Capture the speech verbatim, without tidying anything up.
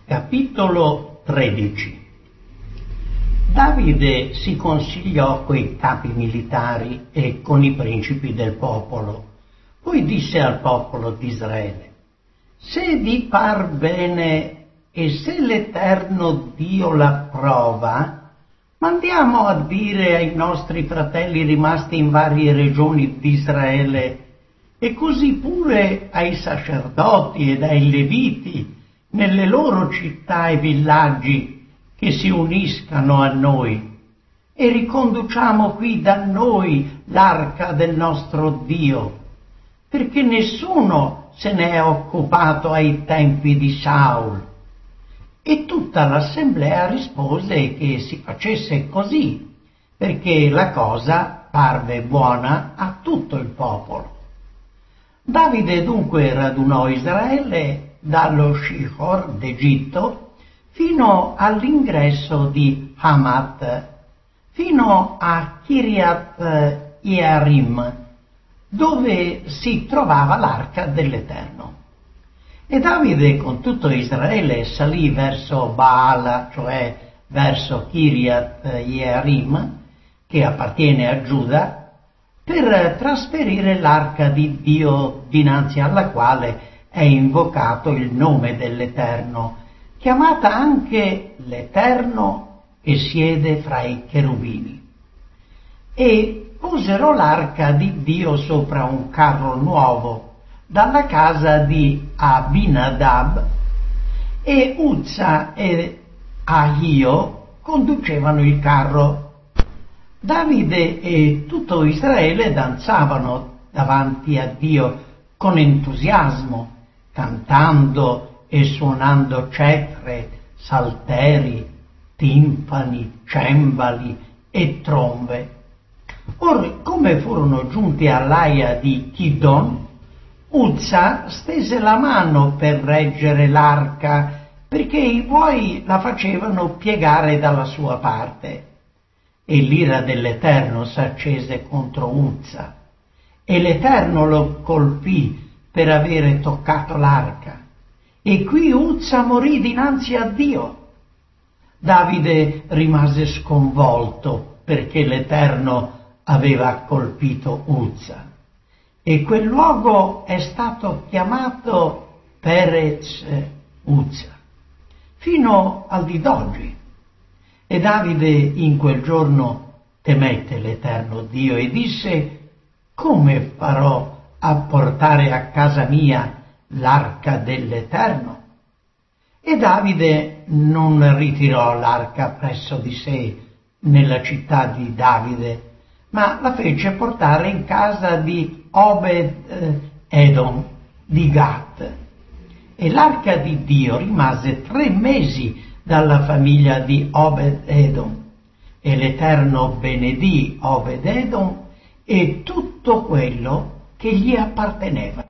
Capitolo tredici. Davide si consigliò coi capi militari e con i principi del popolo. Poi disse al popolo di Israele: se vi par bene e se l'Eterno Dio l'approva, mandiamo a dire ai nostri fratelli rimasti in varie regioni di Israele, e così pure ai sacerdoti ed ai leviti nelle loro città e villaggi, che si uniscano a noi, e riconduciamo qui da noi l'arca del nostro Dio, perché nessuno se ne è occupato ai tempi di Saul. E tutta l'assemblea rispose che si facesse così, perché la cosa parve buona a tutto il popolo. Davide dunque radunò Israele dallo Shihor d'Egitto fino all'ingresso di Hamat, fino a Kiriat Jearim, dove si trovava l'arca dell'Eterno. E Davide con tutto Israele salì verso Baala, cioè verso Kiriat Jearim, che appartiene a Giuda, per trasferire l'arca di Dio dinanzi alla quale è invocato il nome dell'Eterno, chiamata anche l'Eterno che siede fra i cherubini. E posero l'arca di Dio sopra un carro nuovo dalla casa di Abinadab, e Uzza e Ahio conducevano il carro. Davide e tutto Israele danzavano davanti a Dio con entusiasmo, cantando e suonando cetre, salteri, timpani, cembali e trombe. Or, come furono giunti all'aia di Chidon, Uzza stese la mano per reggere l'arca, perché i buoi la facevano piegare dalla sua parte. E l'ira dell'Eterno s'accese contro Uzza, e l'Eterno lo colpì per avere toccato l'arca. E qui Uzza morì dinanzi a Dio. Davide rimase sconvolto perché l'Eterno aveva colpito Uzza. E quel luogo è stato chiamato Perez Uzza, fino al di d'oggi. E Davide in quel giorno temette l'Eterno Dio e disse: come farò a portare a casa mia l'arca dell'Eterno? E Davide non ritirò l'arca presso di sé nella città di Davide, ma la fece portare in casa di Obed-Edom di Gat. E l'arca di Dio rimase tre mesi dalla famiglia di Obed-Edom, e l'Eterno benedì Obed-Edom e tutto quello che gli apparteneva.